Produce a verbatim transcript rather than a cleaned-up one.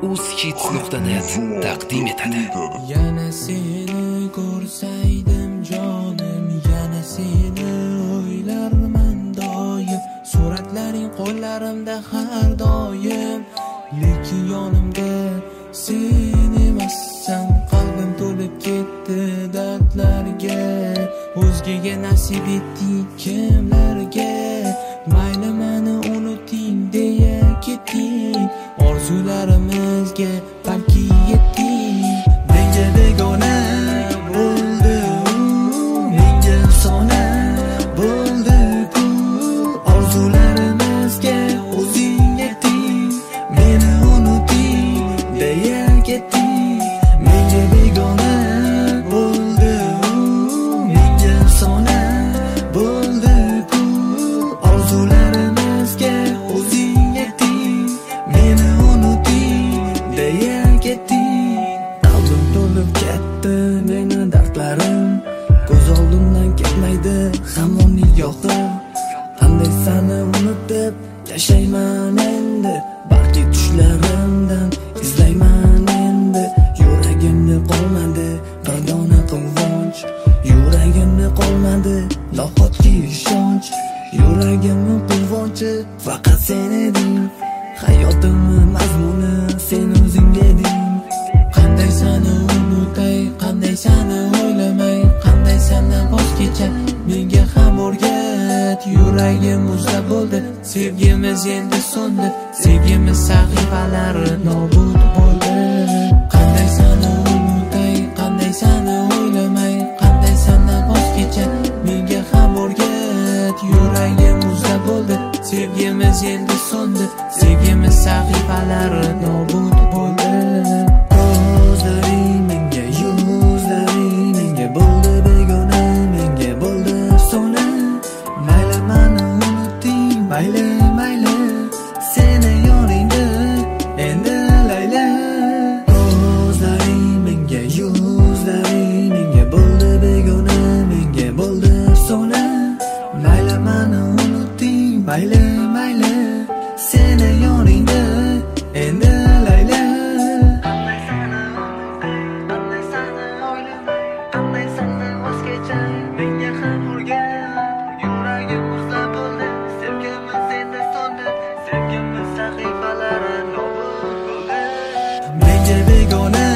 uzhits nuqta net taqdim etadi. Yana seni ko'rsaydim jonim, yana seni o'ylarman doim. Suratlaring qo'llarimda har doim, lekin yonimda sen emassan. Qalbim to'lib ketdi dardlarga, o'zgaga nasib etding kimlarga. Mayli meni unuting deya ketding, orzularimizga balki yetding. Menga begona bo'ldi u, menga sona bo'ldi-ku. Orzularimizga o'zing yetding, meni unuting deya ketding. Menga begona bo'ldi u, menga sona bo'ldi-ku. Orzularimizga o'zing yetding, meni unuting deya ketding. Qalbim to'lib ketdi meni dardlarim, ko'z oldimdan ketmaydi hamon nigohim. Qanday seni unutib yashayman endi, balki tushlarimdan izlayman endi. Yuragimda qolmadi bir dona quvonch, yuragimda qolmadi nahotki ishonch. Yuragimning quvonchi faqat sen eding, hayotimni mazmuni sen o'zing eding. Qanday seni unutay, qanday seni o'ylamay, qanday sendan voz kechar menga ham o'rgat. Yuragim muzlab bo'ldi, sevgimiz endi so'ndi, sevgimiz sahifalari nobud bo'ldi. Qanday seni unutay, qanday seni o'ylamay, qanday sendan voz kechar menga ham o'rgat. Yuragim muzlab bo'ldi, sevgimiz endi so'ndi, sevgimiz sahifalari nobud bo'ldi. Ko'zlaring menga, yuzlaring menga bo'ldi begona, menga bo'ldi sona. Mayli meni unuting, mayli mayli, seni yoningda endi layla. Ko'zlaring menga, yuzlaring menga bo'ldi begona, menga bo'ldi sona. Mayli meni unuting, mayli mayli, seni yoningda endi layla. Qanday seni unutay, qanday seni o'ylamay, qanday sendan voz kechar menga ham o'rgat. Yuragim muzlab bo'ldi, sevgimiz endi so'ndi, sevgimiz sahifalari nobud bo'ldi. Menga begona